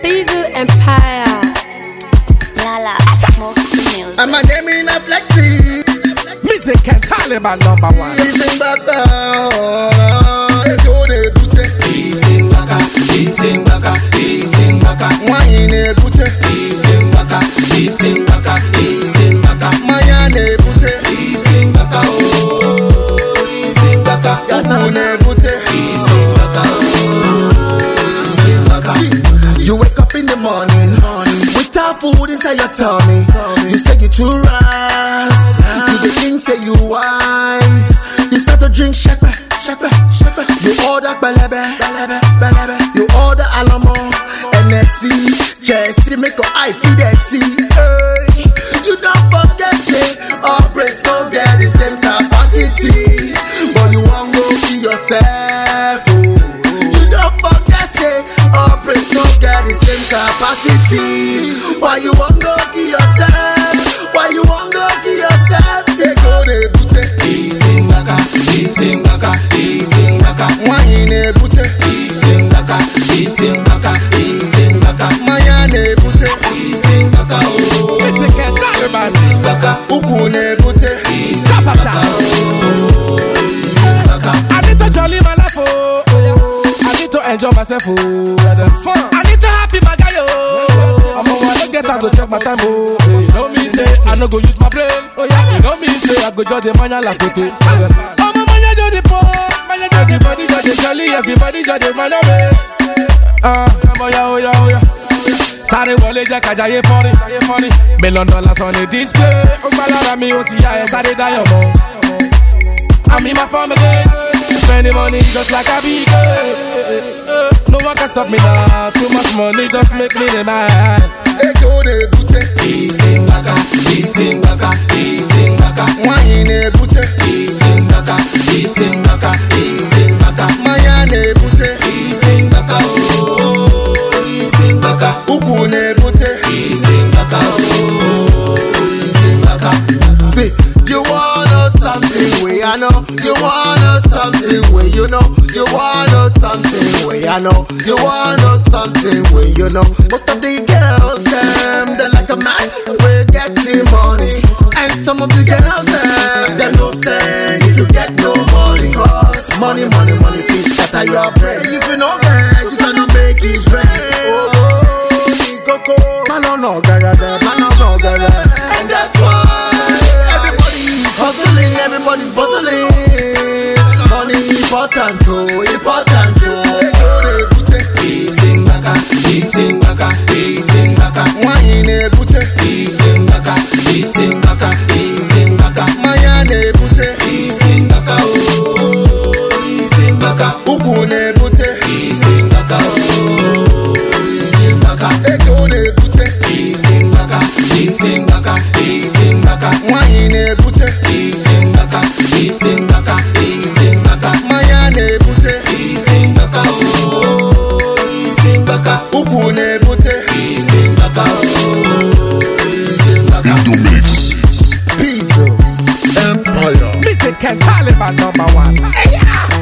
Diesel Empire. Lala, smoke music. I'm a name in a flexi. Music and Taliban #1. Easing baka, ego de bute. Easing baka, easing baka, easing baka. Wine e bute. Easing baka, easing baka, easing baka. Maya ne bute. Easing baka, oh, easing baka. Yaku ne bute. Easing baka, oh, easing baka. You wake up in the morning without food inside your tummy. You say you too rise. You the king say you wise. You start to drink shakba, shakba, shakba. You order belebe, belebe, belebe. You order alamo, NSC, Jesse, make your eye feed that tea. Hey. You don't forget say all brains don't get the same capacity, but you won't go see yourself. Oh. You don't forget say all brains don't get the same capacity. Why you won't go kill yourself? Why you won't go kill yourself? They go de bute. Easing baka, easing baka, easing baka. Wine ne bute. Easing baka, easing baka, easing baka. Maya ne bute. Easing baka, oh, Music and Taliban. easing baka. Uku ne bute. Easing baka, oh, easing baka. I need to jolly my life, oh. I need to enjoy myself, oh. I need to happy my guy, oh. I'm a wanna get I go check my time, oh. You know me say I no go use my brain, oh yeah. You know me say I go judge the man like okay. I'm a man do the poor, man do the body, do the jolly, everybody do the man away. I'm a ya, oh ya, oh ya. Sáré wọlé jẹ́ ká jayé fọ́nrín. Million dollars on the display. Ó gbá lára mi ó ti yá ẹ sáré dáyọ̀ mọ́. I'm in my farm again. Spending money just like a big girl. No one can stop me now. Too much money just make me the man. They go de bute. Easing baka, easing baka, easing baka. Wine ne bute. Easing baka, easing baka, easing baka. Maya ne bute. Easing baka, oh, easing baka. Uku ne bute. Easing baka, oh, easing baka. See, you wanna something way I know. You wanna something way you know. You wanna something way I know. You wanna something way you know. Most of the girls them they like a man we getting money, and some of the girls them no say if you get no money, cause money fit scatter your brain. If you no get, you cannot make it rain. Oh, Coco, man no gara, and that's why everybody's hustling, everybody's bustling. Money important, oh, important, oh. Easing baka, easing baka, easing baka. Wine ne bute. Easing baka, easing baka, easing baka. Maya ne bute. Easing baka, oh, easing baka. Uku ne bute. Easing baka, oh, easing baka. Ego ne bute. Easing baka, easing baka, easing baka. Wine ne bute. Easing baka, easing baka, easing baka. Maya ne bute. Easing baka, oh, easing baka. Uku ne bute. Easing baka, oh, easing baka. Indomix. Peace, Empire. Music and Taliban #1. Hey, yeah.